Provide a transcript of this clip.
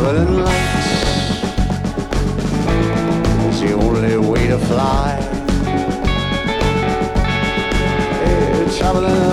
traveling lights is the only way to fly. Hey, traveling